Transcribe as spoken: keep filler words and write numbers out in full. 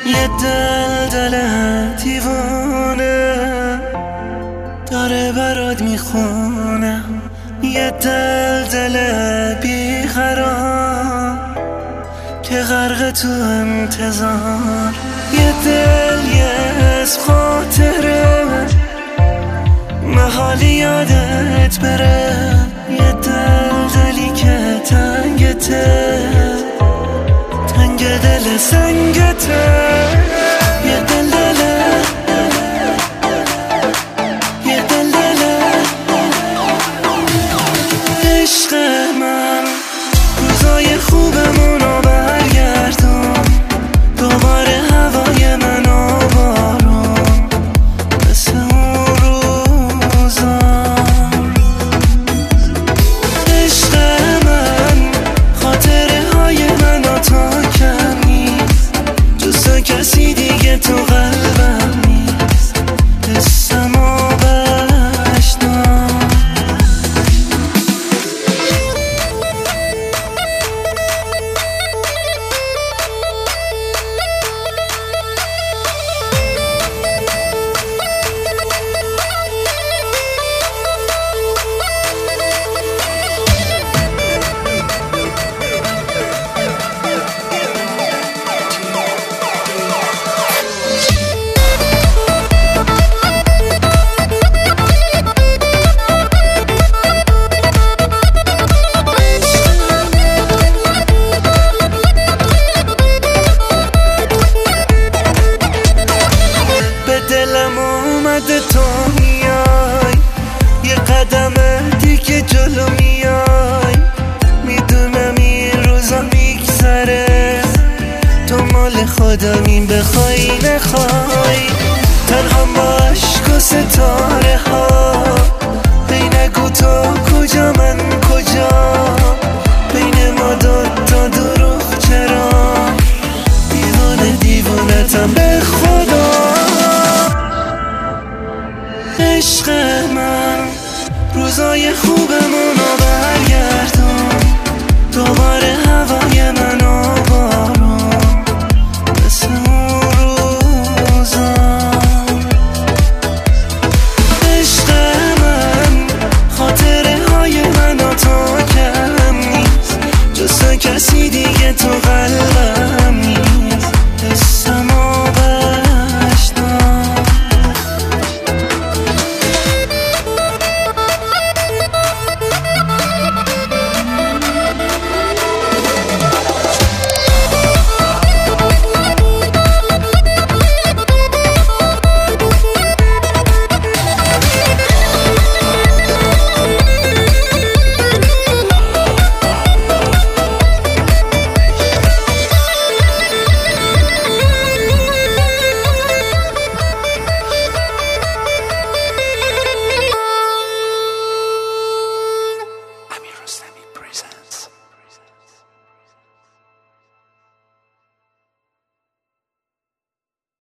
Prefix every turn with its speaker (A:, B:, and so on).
A: یه دل دل دیوانه داره برات میخونه، یه دل دل بیقرار که غرق تو انتظار، یه دل یه اسم خاطره محالی یادت بره، یه دل دلی که تنگته تنگ دل سنگته، یه دل دله یه دل دله عشق من، روزای خوبمونو برگردون، دوباره هوای من آبارون مثل اون روزا. عشق من خاطره های من تا کم نیست، جز کسی دیگه تو قلبم نیست، حسم و بشنو. دلم اومده تو میای، یه قدم دیگه جلو میای، میدونم این روزا میگذره، تو مال خودمین بخوای نخوای، تنها با عشق و ستاره ها، هی نگو تو کجا من کجا، بین ما دوتا دروغ چرا، دیوونه دیوونتم به خدا. عشق من روزای خوب